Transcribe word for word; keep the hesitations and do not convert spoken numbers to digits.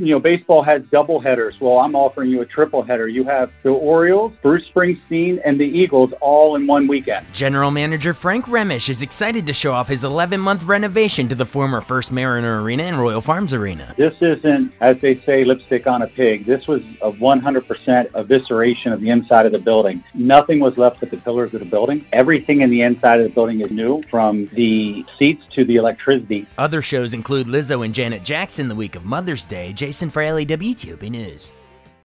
you know, baseball has double headers. Well, I'm offering you a triple header. You have the Orioles, Bruce Springsteen, and the Eagles all in one weekend. General Manager Frank Remish is excited to show off his eleven-month renovation to the former First Mariner Arena and Royal Farms Arena. This isn't, as they say, lipstick on a pig. This was a one hundred percent evisceration of the inside of the building. Nothing was left but the pillars of the building. Everything in the inside of the building is new, from the seats to the electricity. Other shows include Lizzo and Janet Jackson the week of Mother's Day. Jason Fraley, W T O P News.